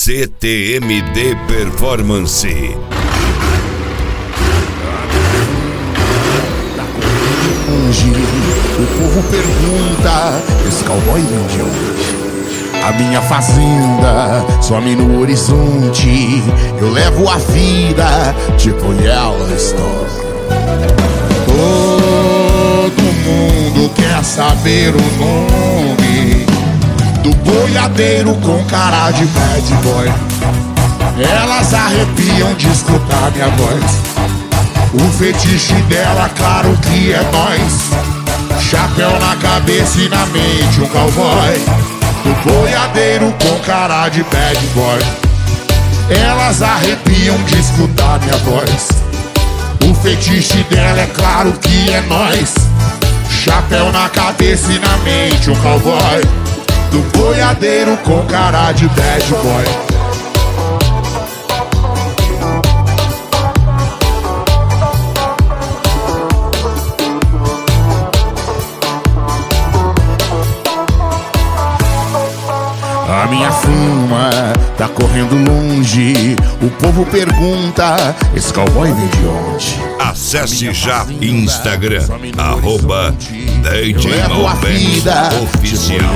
CTMD Performance. O povo pergunta, esse cowboy vem de onde? A minha fazenda some no horizonte. Eu levo a vida tipo Yellowstone. Todo mundo quer saber o nome do boiadeiro com cara de bad boy. Elas arrepiam de escutar minha voz. O fetiche dela, claro que é nós. Chapéu na cabeça e na mente, um cowboy. O boiadeiro com cara de bad boy. Elas arrepiam de escutar minha voz. O fetiche dela, é claro que é nós. Chapéu na cabeça e na mente, um cowboy. Do boiadeiro com cara de bad boy. A minha fama tá correndo longe. O povo pergunta, esse cowboy vem de onde? Acesse já Instagram, @DJ Malbec Oficial.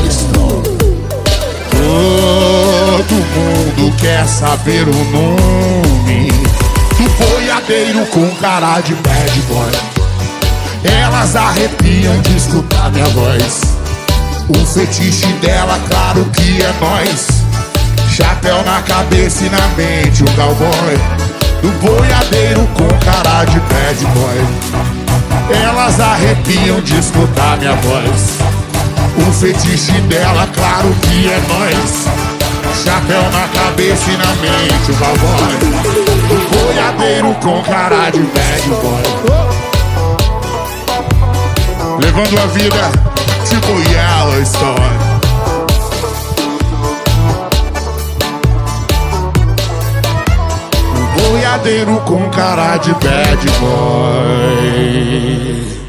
Todo mundo quer saber o nome do boiadeiro com cara de bad boy. Elas arrepiam de escutar minha voz. O fetiche dela, claro que é nós. Chapéu na cabeça e na mente, o cowboy. Do boiadeiro com cara de bad boy. Elas arrepiam de escutar minha voz. O fetiche dela, claro que é nós. Chapéu na cabeça e na mente, o cowboy. Do boiadeiro com cara de bad boy. Levando a vida tipo Yellowstone. O boiadeiro com cara de bad boy.